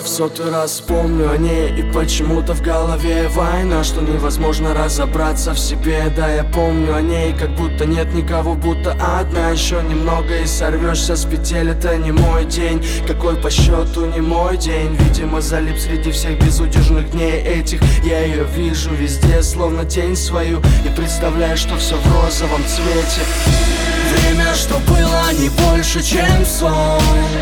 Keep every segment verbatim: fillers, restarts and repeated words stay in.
В сотый раз помню о ней, и почему-то в голове война, что невозможно разобраться в себе. Да, я помню о ней, как будто нет никого, будто одна. Еще немного и сорвешься с петель, это не мой день. Какой по счету не мой день. Видимо, залип среди всех безудержных дней этих. Я ее вижу везде, словно тень свою, и представляю, что все в розовом цвете. Время, что было, не больше, чем сон.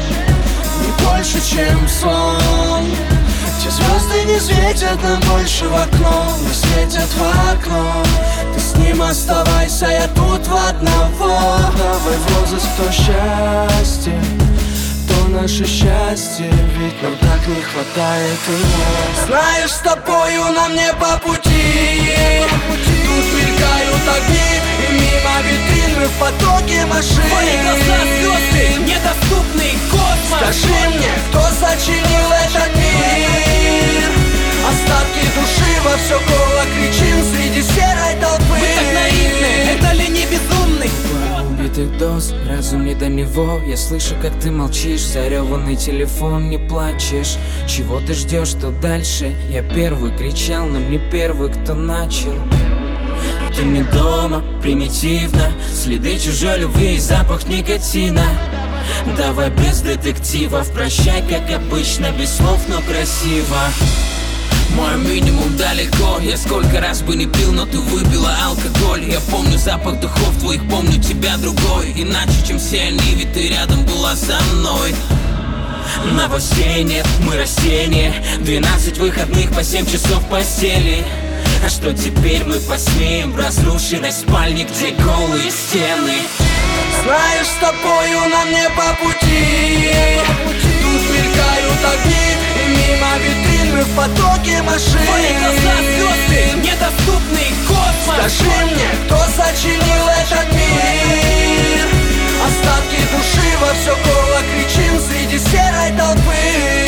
Не больше, чем сон. Те звезды не светят нам больше в окно, не светят в окно. Ты с ним оставайся, я тут в одного. Давай в розыск то счастье, то наше счастье, ведь нам так не хватает его. Знаешь, с тобою нам не по пути. Тут мелькают огни, и мимо витрин мы в потоке машин. Твои глаза звезды, недоступный космос. Скажи мне, кто сочинил этот мир? Остатки души во все горло кричим среди серой толпы. Мы так наивны, это ли не безумный? Убитых доз, разум не до него. Я слышу, как ты молчишь, зареванный телефон, не плачешь. Чего ты ждешь, что дальше? Я первый кричал, но не первый, кто начал. Ты не дома, примитивно, следы чужой любви и запах никотина. Давай без детективов, прощай, как обычно, без слов, но красиво. Мой минимум далеко, я сколько раз бы не пил, но ты выпила алкоголь. Я помню запах духов твоих, помню тебя другой. Иначе, чем все они, ведь ты рядом была со мной. Новостей нет, мы растения. Двенадцать выходных по семь часов в постели. А что теперь мы посмеем в разрушенной спальне, где голые стены? Знаешь, с тобою нам не по пути. Тут мелькают огни, и мимо витрин мы в потоке машин. Твои глаза звезды, недоступный космос. Скажи мне, кто сочинил этот мир? Остатки души во все горло кричим среди серой толпы.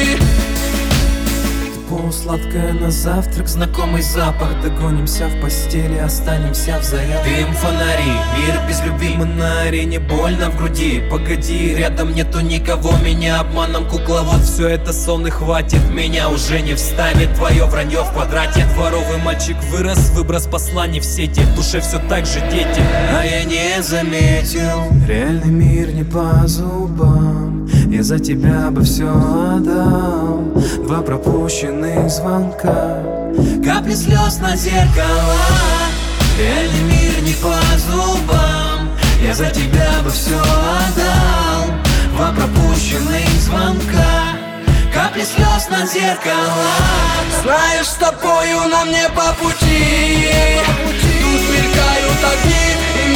Полусладкое на завтрак, знакомый запах. Догонимся в постели, останемся в заряд. Дым, фонари, мир без любви, мы на арене, больно в груди. Погоди, рядом нету никого, меня обманом кукловод. Все это сон и хватит, меня уже не встанет. Твое вранье в квадрате. Дворовый мальчик вырос, выброс посланий в сети. В душе все так же дети, а я не заметил. Реальный мир не по зубам, я за тебя бы все отдал. Два пропущенных звонка, капли слез на зеркала. Реальный мир не по зубам, я за тебя бы все отдал. Два пропущенных звонка, капли слез на зеркала. Знаешь, с тобою нам не по пути. Тут мелькают огни, и